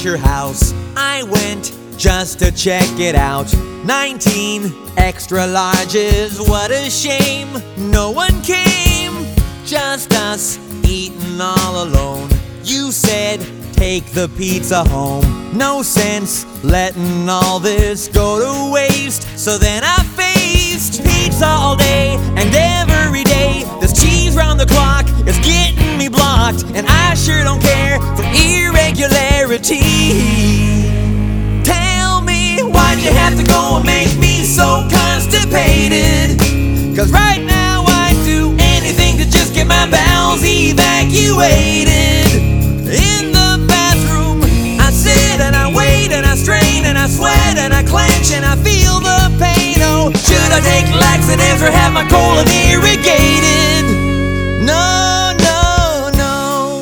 your house. I went just to check it out. 19 extra larges, what a shame. No one came, just us eating all alone. You said take the pizza home. No sense letting all this go to waste. So then I faced pizza all day and every day. This cheese round the clock is getting me blocked, and I sure don't care for irregularity. Tell me, why'd you have to go and make me so constipated? Cause right now I'd do anything to just get my bowels evacuated. In the bathroom I sit and I wait and I strain and I sweat and I clench and I feel the pain. Oh, should I take laxatives or have my colon irrigated? No, no, no.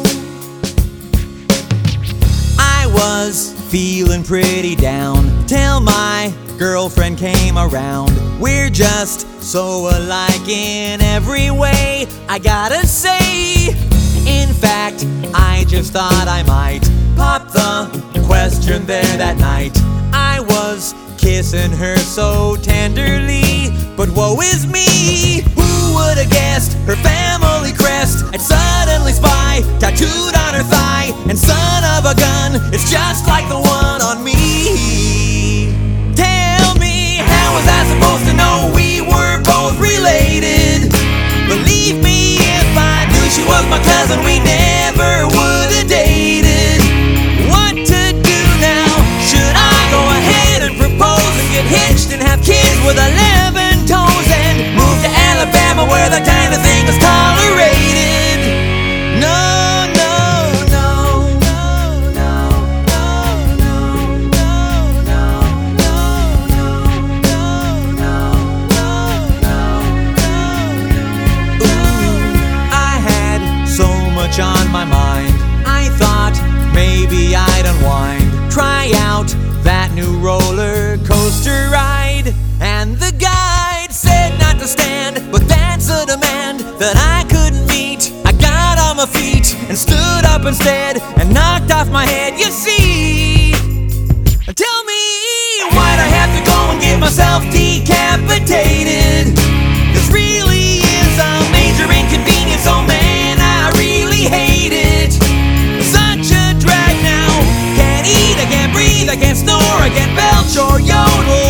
I was feeling pretty down till my girlfriend came around. We're just so alike in every way, I gotta say. In fact, I just thought I might pop the question there that night. I was kissing her so tenderly, but woe is me. Who would have guessed her family crest I'd suddenly spy tattooed on her thigh? And son of a gun, it's just like the one on me. Tell me, how was I supposed to know we were both related? Believe me, if I knew she was my cousin, we never would have dated. What to do now? Should I go ahead and propose and get hitched and have kids with 11 toes and move to Alabama where that kind of thing is tolerated? No, no, no, no, no, no, no, no, no, no, no, no. Ooh, I had so much on my mind. I thought maybe I'd unwind, try out that new roller coaster ride. And the guide said not to stand, but that's a demand that I couldn't meet. I got on my feet and stood up instead and knocked off my head. You see, tell me, why'd I have to go and get myself decapitated? This really is a major inconvenience, oh man, I really hate it. Such a drag now, can't eat, I can't breathe, I can't snore, I can't belch or yodel.